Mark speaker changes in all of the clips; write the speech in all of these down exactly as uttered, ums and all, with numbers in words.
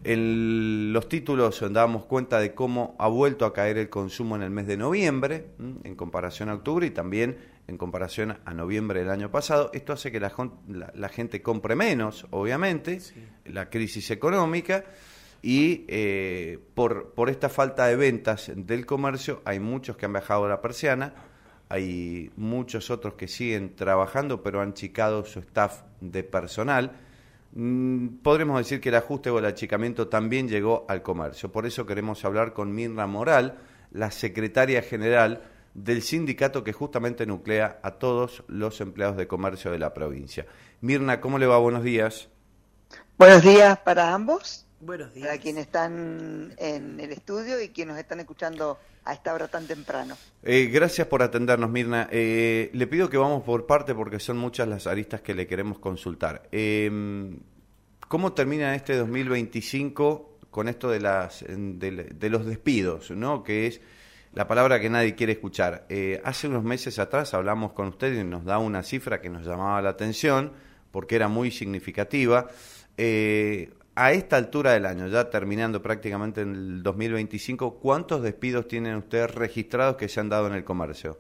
Speaker 1: En los títulos dábamos cuenta de cómo ha vuelto a caer el consumo en el mes de noviembre, en comparación a octubre y también en comparación a noviembre del año pasado. Esto hace que la, la, la gente compre menos, obviamente, sí. La crisis económica, y eh, por, por esta falta de ventas del comercio hay muchos que han bajado la persiana, hay muchos otros que siguen trabajando pero han achicado su staff de personal. Podremos decir que el ajuste o el achicamiento también llegó al comercio. Por eso queremos hablar con Mirna Moral, la secretaria general del sindicato que justamente nuclea a todos los empleados de comercio de la provincia. Mirna, ¿cómo le va? Buenos días.
Speaker 2: Buenos días para ambos.
Speaker 3: Buenos días.
Speaker 2: Para quienes están en el estudio y quienes nos están escuchando a esta hora tan temprano.
Speaker 1: Eh, gracias por atendernos, Mirna. Eh, le pido que vamos por parte porque son muchas las aristas que le queremos consultar. Eh, ¿Cómo termina este dos mil veinticinco con esto de, las, de, de los despidos, ¿no? Que es la palabra que nadie quiere escuchar? Eh, hace unos meses atrás hablamos con usted y nos da una cifra que nos llamaba la atención porque era muy significativa. Eh, A esta altura del año, ya terminando prácticamente en el dos mil veinticinco, ¿cuántos despidos tienen ustedes registrados que se han dado en el comercio?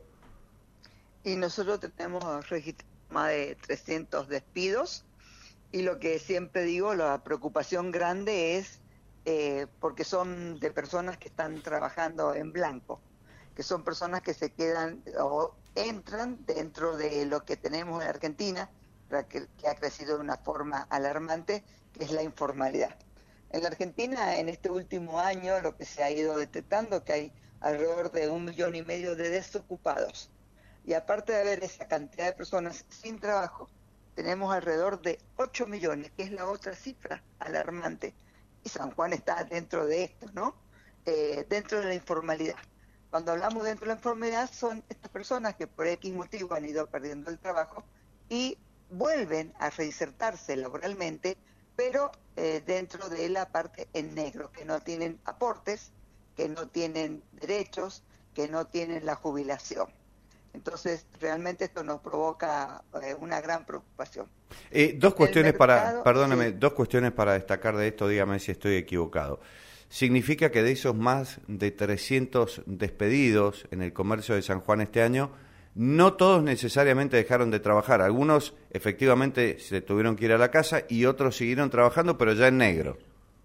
Speaker 2: Y nosotros tenemos registrados más de trescientos despidos, y lo que siempre digo, la preocupación grande es eh, porque son de personas que están trabajando en blanco, que son personas que se quedan o entran dentro de lo que tenemos en Argentina, que, que ha crecido de una forma alarmante, que es la informalidad. En la Argentina, en este último año, lo que se ha ido detectando que hay alrededor de un millón y medio de desocupados. Y aparte de haber esa cantidad de personas sin trabajo, tenemos alrededor de ocho millones, que es la otra cifra alarmante. Y San Juan está dentro de esto, ¿no? Eh, dentro de la informalidad. Cuando hablamos dentro de la informalidad, son estas personas que por X motivo han ido perdiendo el trabajo y vuelven a reinsertarse laboralmente, pero eh, dentro de la parte en negro, que no tienen aportes, que no tienen derechos, que no tienen la jubilación. Entonces, realmente esto nos provoca eh, una gran preocupación.
Speaker 1: Eh, dos cuestiones
Speaker 2: mercado,
Speaker 1: para, perdóname,
Speaker 2: sí.
Speaker 1: dos cuestiones para destacar de esto, dígame si estoy equivocado. ¿Significa que de esos más de trescientos despedidos en el comercio de San Juan este año, no todos necesariamente dejaron de trabajar? Algunos efectivamente se tuvieron que ir a la casa y otros siguieron trabajando, pero ya en negro.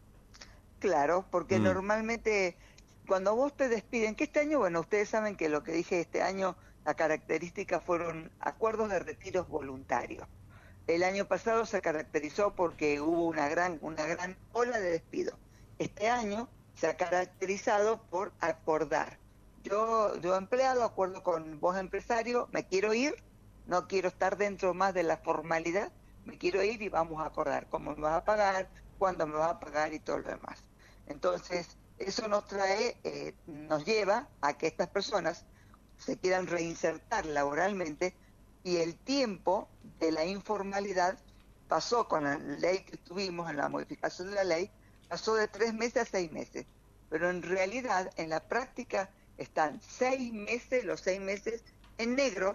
Speaker 2: Claro, porque
Speaker 1: Mm.
Speaker 2: normalmente cuando vos te despiden, que este año, bueno, ustedes saben que lo que dije este año, la característica fueron acuerdos de retiros voluntarios. El año pasado se caracterizó porque hubo una gran, una gran ola de despidos. Este año se ha caracterizado por acordar. Yo, yo empleado, acuerdo con vos empresario, me quiero ir, no quiero estar dentro más de la formalidad, me quiero ir y vamos a acordar cómo me vas a pagar, cuándo me vas a pagar y todo lo demás. Entonces, eso nos trae, eh, nos lleva a que estas personas se quieran reinsertar laboralmente, y el tiempo de la informalidad pasó con la ley que tuvimos, en la modificación de la ley, pasó de tres meses a seis meses. Pero en realidad, en la práctica, están seis meses, los seis meses en negro,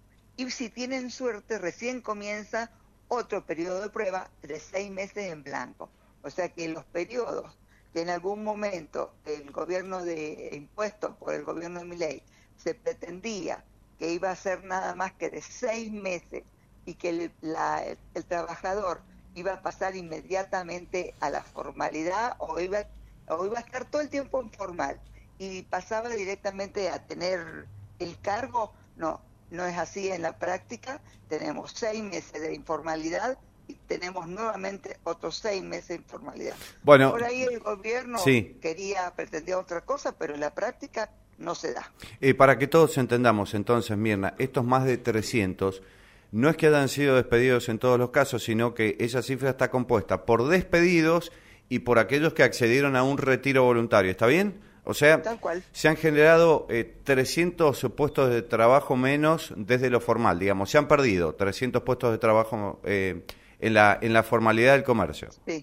Speaker 2: y si tienen suerte recién comienza otro periodo de prueba de seis meses en blanco. O sea que los periodos que en algún momento el gobierno de impuestos por el gobierno de Milei se pretendía que iba a ser nada más que de seis meses y que el, la, el trabajador iba a pasar inmediatamente a la formalidad o iba, o iba a estar todo el tiempo informal y pasaba directamente a tener el cargo, no, no es así en la práctica. Tenemos seis meses de informalidad y tenemos nuevamente otros seis meses de informalidad.
Speaker 1: Bueno,
Speaker 2: por ahí el gobierno
Speaker 1: sí.
Speaker 2: quería, pretendía otra cosa, pero en la práctica no se da.
Speaker 1: Eh, para que todos entendamos entonces, Mirna, estos más de trescientos no es que hayan sido despedidos en todos los casos, sino que esa cifra está compuesta por despedidos y por aquellos que accedieron a un retiro voluntario, ¿está bien? O sea,
Speaker 2: Tal cual.
Speaker 1: se han generado eh, trescientos puestos de trabajo menos desde lo formal, digamos, se han perdido trescientos puestos de trabajo eh, en la en la formalidad del comercio.
Speaker 2: Sí.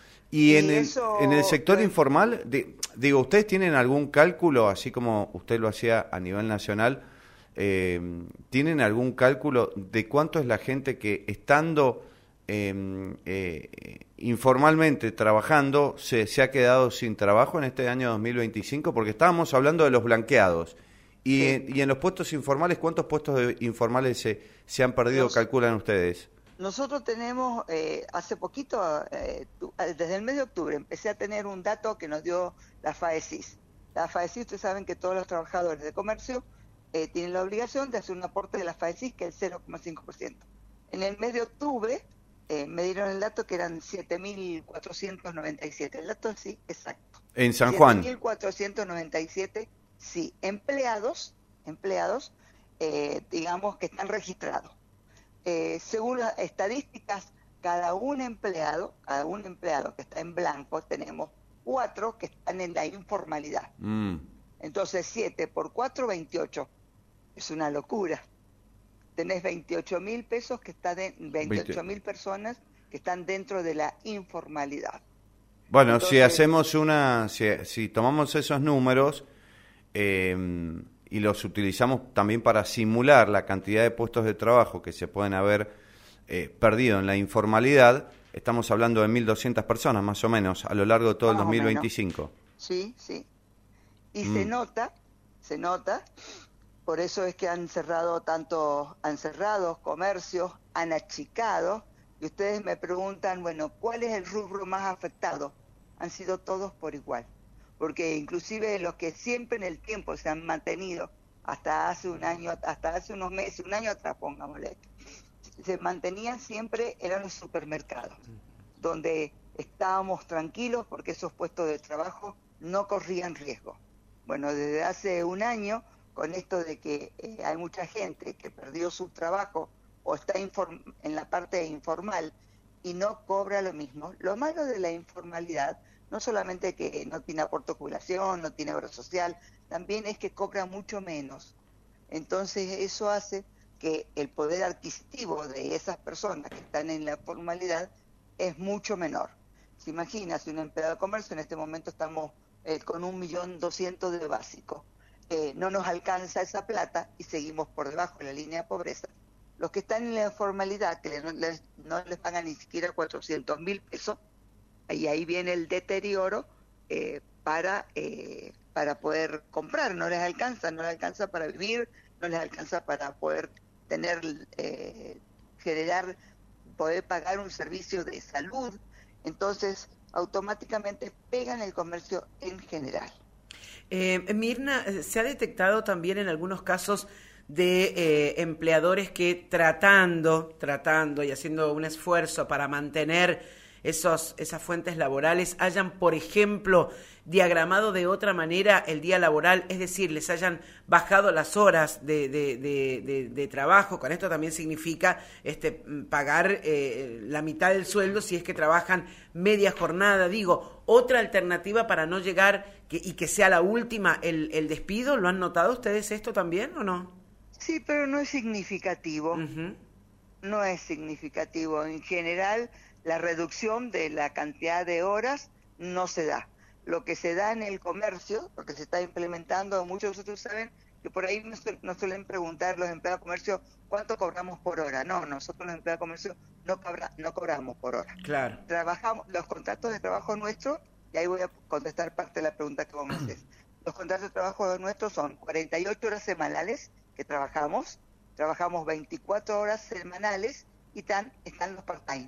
Speaker 1: Y,
Speaker 2: Y
Speaker 1: en, el,
Speaker 2: eso,
Speaker 1: en el sector
Speaker 2: pues,
Speaker 1: informal, de, digo, ¿ustedes tienen algún cálculo, así como usted lo hacía a nivel nacional, eh, tienen algún cálculo de cuánto es la gente que estando eh, eh, informalmente trabajando se, se ha quedado sin trabajo en este año dos mil veinticinco? Porque estábamos hablando de los blanqueados. Y,
Speaker 2: Sí.
Speaker 1: y en los puestos informales, ¿cuántos puestos de- informales se, se han perdido,
Speaker 2: Nos-
Speaker 1: calculan ustedes?
Speaker 2: Nosotros tenemos, eh, hace poquito, eh, tu- eh, desde el mes de octubre, empecé a tener un dato que nos dio la FAECIS. La FAECIS, ustedes saben que todos los trabajadores de comercio eh, tienen la obligación de hacer un aporte de la FAECIS, que es el cero coma cinco por ciento. En el mes de octubre eh, me dieron el dato que eran siete mil cuatrocientos noventa y siete. El dato sí, exacto.
Speaker 1: En San Juan.
Speaker 2: siete mil cuatrocientos noventa y siete, sí, empleados, empleados, eh, digamos que están registrados. Eh, según las estadísticas, cada un empleado, cada un empleado que está en blanco, tenemos cuatro que están en la informalidad.
Speaker 1: Mm.
Speaker 2: Entonces, siete por cuatro, veintiocho. Es una locura. Tenés veintiocho mil pesos que están de, veintiocho mil personas que están dentro de la informalidad.
Speaker 1: Bueno,
Speaker 2: Entonces,
Speaker 1: si hacemos una, si, si tomamos esos números eh, y los utilizamos también para simular la cantidad de puestos de trabajo que se pueden haber eh, perdido en la informalidad, estamos hablando de mil doscientas personas más o menos a lo largo de todo el
Speaker 2: Más o
Speaker 1: dos mil veinticinco.
Speaker 2: Sí, sí. Y
Speaker 1: Mm.
Speaker 2: se nota, se nota, por eso es que han cerrado tanto, han cerrado comercios, han achicado, y ustedes me preguntan, bueno, ¿cuál es el rubro más afectado? Han sido todos por igual, porque inclusive los que siempre en el tiempo se han mantenido, hasta hace un año, hasta hace unos meses, un año atrás, pongámosle, se mantenían siempre, eran los supermercados, donde estábamos tranquilos porque esos puestos de trabajo no corrían riesgo. Bueno, desde hace un año, con esto de que eh, hay mucha gente que perdió su trabajo o está inform- en la parte informal y no cobra lo mismo. Lo malo de la informalidad, no solamente que no tiene aporte de jubilación, no tiene obra social, también es que cobra mucho menos. Entonces eso hace que el poder adquisitivo de esas personas que están en la formalidad es mucho menor. Se imagina, si un empleado de comercio, en este momento estamos eh, con un millón doscientos de básico, eh, no nos alcanza esa plata y seguimos por debajo de la línea de pobreza. Los que están en la formalidad, que no les, no les pagan ni siquiera cuatrocientos mil pesos, y ahí viene el deterioro eh, para, eh, para poder comprar, no les alcanza, no les alcanza para vivir, no les alcanza para poder tener, eh, generar, poder pagar un servicio de salud, entonces automáticamente pegan el comercio en general.
Speaker 3: Eh, Mirna, se ha detectado también en algunos casos de eh, empleadores que tratando, tratando y haciendo un esfuerzo para mantener esos, esas fuentes laborales, hayan, por ejemplo, diagramado de otra manera el día laboral, es decir, les hayan bajado las horas de, de, de, de, de trabajo. Con esto también significa este, pagar eh, la mitad del sueldo si es que trabajan media jornada. Digo, otra alternativa para no llegar que, y que sea la última el, el despido. ¿Lo han notado ustedes esto también o no?
Speaker 2: Sí, pero no es significativo.
Speaker 3: Uh-huh.
Speaker 2: No es significativo. En general, la reducción de la cantidad de horas no se da. Lo que se da en el comercio, porque se está implementando, muchos de ustedes saben que por ahí nos, nos suelen preguntar los empleados de comercio cuánto cobramos por hora. No, nosotros los empleados de comercio no, cobra, no cobramos por hora.
Speaker 3: Claro.
Speaker 2: Trabajamos, los contratos de trabajo nuestros, y ahí voy a contestar parte de la pregunta que vos me haces. Los contratos de trabajo nuestros son cuarenta y ocho horas semanales que trabajamos, trabajamos veinticuatro horas semanales y están, están los part-time.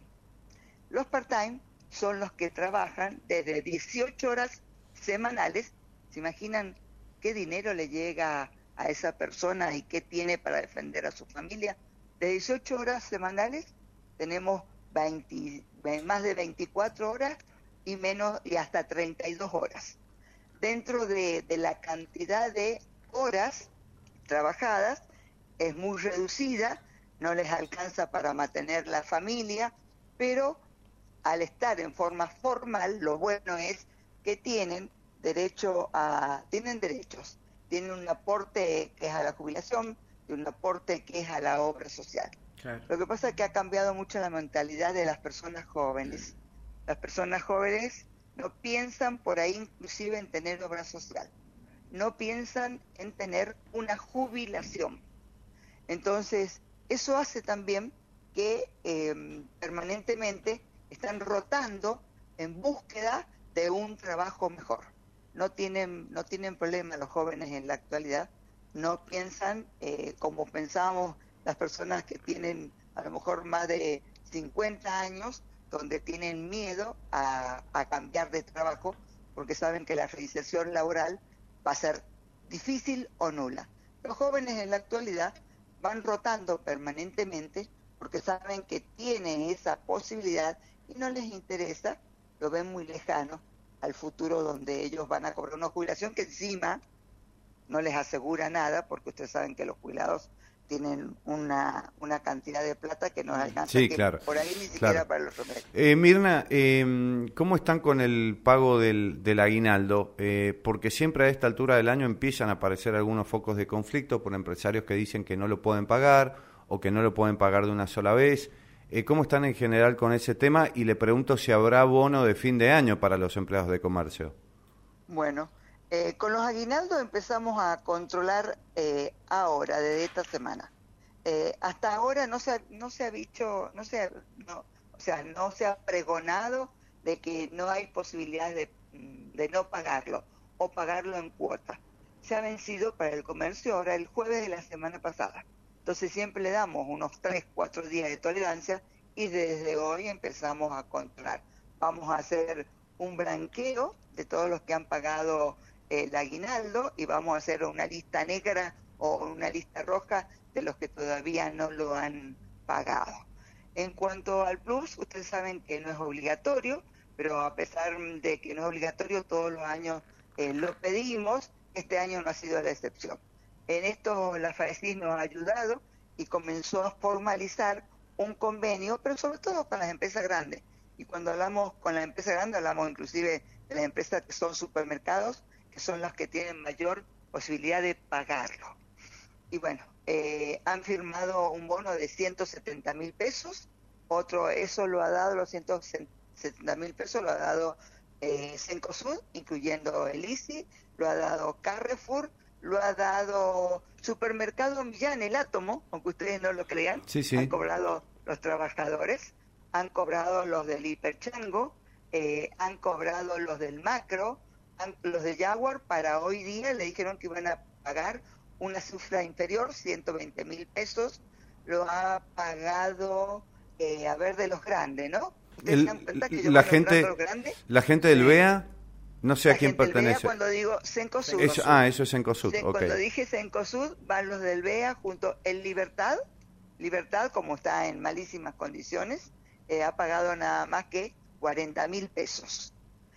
Speaker 2: Los part-time son los que trabajan desde dieciocho horas semanales. ¿Se imaginan qué dinero le llega a esa persona y qué tiene para defender a su familia? De dieciocho horas semanales tenemos veinte, más de veinticuatro horas y menos y hasta treinta y dos horas. Dentro de, de la cantidad de horas trabajadas es muy reducida, no les alcanza para mantener la familia, pero al estar en forma formal, lo bueno es que tienen derecho a, tienen derechos, tienen un aporte que es a la jubilación y un aporte que es a la obra social.
Speaker 3: Claro.
Speaker 2: Lo que pasa es que ha cambiado mucho la mentalidad de las personas jóvenes. Las personas jóvenes no piensan por ahí inclusive en tener obra social, no piensan en tener una jubilación. Entonces, eso hace también que eh, permanentemente están rotando en búsqueda de un trabajo mejor. No tienen, no tienen problema los jóvenes en la actualidad, no piensan eh, como pensábamos las personas que tienen a lo mejor más de cincuenta años, donde tienen miedo a, a cambiar de trabajo porque saben que la reinserción laboral va a ser difícil o nula. Los jóvenes en la actualidad van rotando permanentemente porque saben que tienen esa posibilidad y no les interesa, lo ven muy lejano al futuro donde ellos van a cobrar una jubilación que encima no les asegura nada, porque ustedes saben que los jubilados tienen una, una cantidad de plata que no alcanza,
Speaker 1: sí,
Speaker 2: que
Speaker 1: claro,
Speaker 2: por ahí ni siquiera
Speaker 1: claro.
Speaker 2: para los remedios.
Speaker 1: Eh, Mirna, eh, ¿cómo están con el pago del, del aguinaldo? Eh, porque siempre a esta altura del año empiezan a aparecer algunos focos de conflicto por empresarios que dicen que no lo pueden pagar o que no lo pueden pagar de una sola vez. Eh, ¿Cómo están en general con ese tema? Y le pregunto si habrá bono de fin de año para los empleados de comercio.
Speaker 2: Bueno, eh, con los aguinaldos empezamos a controlar eh, ahora, desde esta semana. Eh, hasta ahora no se ha, no se ha dicho, no se ha, no, o sea, no se ha pregonado de que no hay posibilidad de, de no pagarlo o pagarlo en cuota. Se ha vencido para el comercio ahora el jueves de la semana pasada. Entonces siempre le damos unos tres, cuatro días de tolerancia y desde hoy empezamos a controlar. Vamos a hacer un blanqueo de todos los que han pagado el aguinaldo y vamos a hacer una lista negra o una lista roja de los que todavía no lo han pagado. En cuanto al plus, ustedes saben que no es obligatorio, pero a pesar de que no es obligatorio, todos los años eh, lo pedimos, este año no ha sido la excepción. En esto la FAESIS nos ha ayudado y comenzó a formalizar un convenio, pero sobre todo con las empresas grandes. Y cuando hablamos con las empresas grandes, hablamos inclusive de las empresas que son supermercados, que son las que tienen mayor posibilidad de pagarlo. Y bueno, eh, han firmado un bono de ciento setenta mil pesos, otro, eso lo ha dado, los ciento setenta mil pesos lo ha dado eh, Cencosud, incluyendo el I C I, lo ha dado Carrefour, lo ha dado Supermercado Millán, el Átomo, aunque ustedes no lo crean,
Speaker 1: sí, sí.
Speaker 2: Han cobrado los trabajadores, han cobrado los del Hiperchango, eh, han cobrado los del Macro, han, los de Jaguar, para hoy día le dijeron que iban a pagar una cifra inferior, ciento veinte mil pesos, lo ha pagado, eh, a ver, de los grandes, ¿no? ¿Ustedes
Speaker 1: El,
Speaker 2: se dan cuenta que yo
Speaker 1: la
Speaker 2: voy
Speaker 1: gente,
Speaker 2: nombrando los grandes?
Speaker 1: la gente del B E A, no sé
Speaker 2: La
Speaker 1: a quién
Speaker 2: gente del
Speaker 1: pertenece.
Speaker 2: B E A, cuando digo Cencosud.
Speaker 1: Eso, ah, eso es Cencosud,
Speaker 2: Cen,
Speaker 1: ok.
Speaker 2: Cuando dije Cencosud, van los del B E A junto el Libertad. Libertad, como está en malísimas condiciones, eh, ha pagado nada más que cuarenta mil pesos.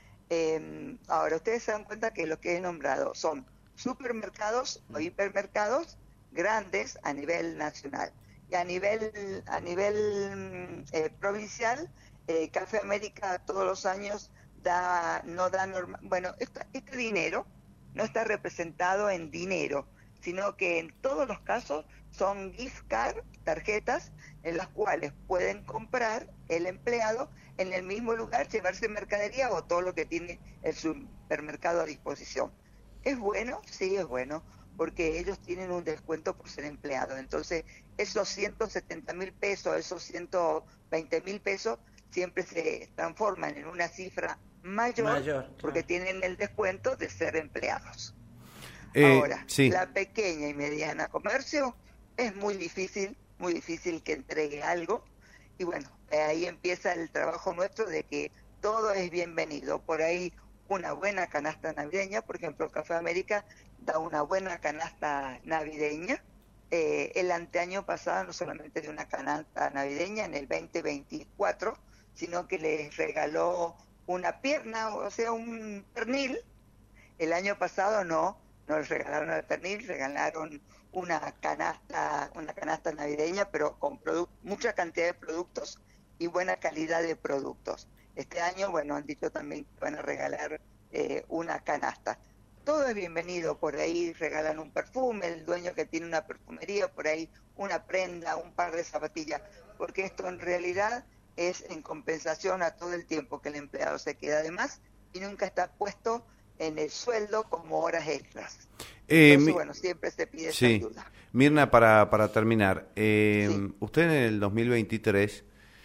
Speaker 2: Eh, ahora, ustedes se dan cuenta que lo que he nombrado son supermercados o hipermercados grandes a nivel nacional. Y a nivel, a nivel eh, provincial, eh, Café América todos los años da, no da norma, bueno, este, este dinero no está representado en dinero, sino que en todos los casos son gift card, tarjetas, en las cuales pueden comprar el empleado en el mismo lugar, llevarse mercadería o todo lo que tiene el supermercado a disposición. ¿Es bueno? Sí, es bueno, porque ellos tienen un descuento por ser empleados. Entonces, esos ciento setenta mil pesos, esos ciento veinte mil pesos, siempre se transforman en una cifra mayor, mayor claro. porque tienen el descuento de ser empleados. Eh, Ahora, sí. La pequeña y mediana comercio es muy difícil, muy difícil que entregue algo. Y bueno, ahí empieza el trabajo nuestro de que todo es bienvenido. Por ahí una buena canasta navideña, por ejemplo, Café América da una buena canasta navideña. Eh, el anteaño pasado no solamente dio una canasta navideña en el veinte veinticuatro, sino que les regaló una pierna, o sea, un pernil. El año pasado no, no les regalaron el pernil, regalaron una canasta, una canasta navideña, pero con mucha cantidad de productos y buena calidad de productos. Este año, bueno, han dicho también que van a regalar eh, una canasta. Todo es bienvenido, por ahí regalan un perfume, el dueño que tiene una perfumería, por ahí una prenda, un par de zapatillas, porque esto en realidad es en compensación a todo el tiempo que el empleado se queda de más y nunca está puesto en el sueldo como horas extras.
Speaker 1: Eh,
Speaker 2: Entonces,
Speaker 1: mi...
Speaker 2: bueno, siempre se pide
Speaker 1: sí.
Speaker 2: esa ayuda.
Speaker 1: Mirna, para, para terminar, eh,
Speaker 2: Sí.
Speaker 1: usted en el dos mil veintitrés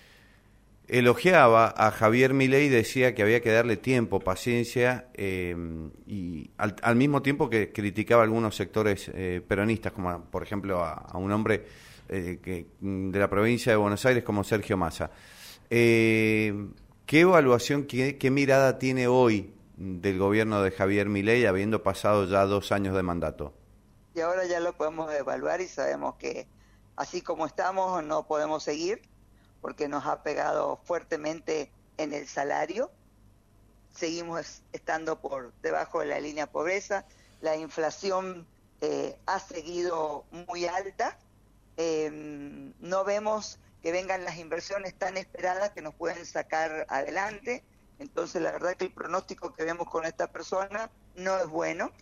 Speaker 1: elogiaba a Javier Milei y decía que había que darle tiempo, paciencia, eh, y al, al mismo tiempo que criticaba a algunos sectores eh, peronistas, como por ejemplo a, a un hombre eh, que, de la provincia de Buenos Aires como Sergio Massa. Eh, ¿Qué evaluación, qué, qué mirada tiene hoy del gobierno de Javier Milei habiendo pasado ya dos años de mandato?
Speaker 2: Y ahora ya lo podemos evaluar y sabemos que así como estamos no podemos seguir, porque nos ha pegado fuertemente en el salario. Seguimos estando por debajo de la línea de pobreza, la inflación eh, ha seguido muy alta, eh, no vemos que vengan las inversiones tan esperadas que nos pueden sacar adelante. Entonces la verdad que el pronóstico que vemos con esta persona no es bueno.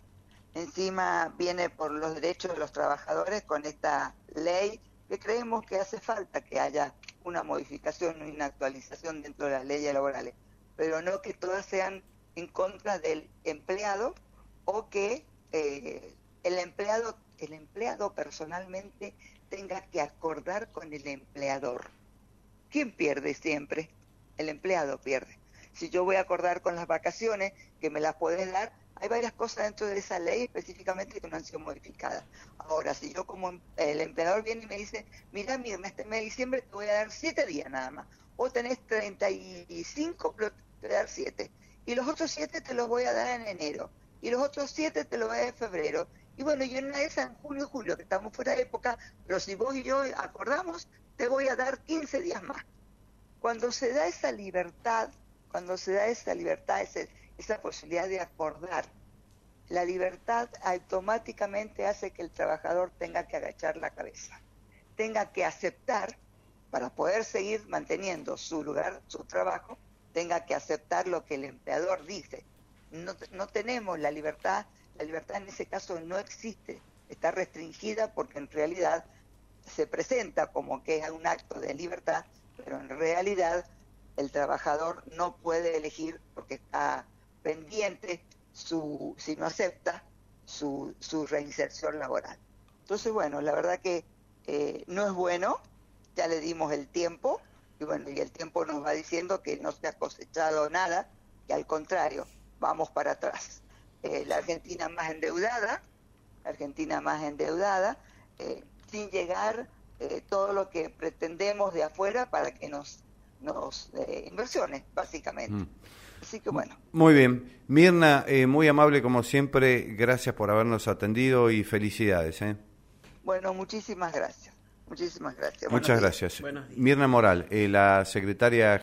Speaker 2: Encima viene por los derechos de los trabajadores con esta ley que creemos que hace falta que haya una modificación y una actualización dentro de las leyes laborales, pero no que todas sean en contra del empleado o que eh, el empleado el empleado personalmente tenga que acordar con el empleador. ¿Quién pierde siempre? El empleado pierde. Si yo voy a acordar con las vacaciones, que me las puedes dar, hay varias cosas dentro de esa ley específicamente que no han sido modificadas. Ahora, si yo como el empleador viene y me dice, mira, mira, este mes de diciembre te voy a dar siete días nada más, o tenés treinta y cinco, pero te voy a dar siete, y los otros siete te los voy a dar en enero, y los otros siete te los voy a dar en febrero, y bueno, y en una de esas en junio y julio, que estamos fuera de época, pero si vos y yo acordamos, te voy a dar quince días más. Cuando se da esa libertad, cuando se da esa libertad, ese, esa posibilidad de acordar, la libertad automáticamente hace que el trabajador tenga que agachar la cabeza, tenga que aceptar, para poder seguir manteniendo su lugar, su trabajo, tenga que aceptar lo que el empleador dice. No, no tenemos la libertad, la libertad en ese caso no existe, está restringida porque en realidad se presenta como que es un acto de libertad, pero en realidad el trabajador no puede elegir porque está pendiente su, si no acepta su, su reinserción laboral. Entonces, bueno, la verdad que eh, no es bueno, ya le dimos el tiempo, y bueno, y el tiempo nos va diciendo que no se ha cosechado nada, que al contrario, vamos para atrás. Eh, la Argentina más endeudada, la Argentina más endeudada, eh, sin llegar eh, todo lo que pretendemos de afuera para que nos, nos eh, inversiones, básicamente. Mm. Así que bueno.
Speaker 1: Muy bien. Mirna, eh, muy amable como siempre, gracias por habernos atendido y felicidades. ¿eh?
Speaker 2: Bueno, muchísimas gracias. Muchísimas gracias.
Speaker 1: Muchas gracias. Mirna Moral, eh, la secretaria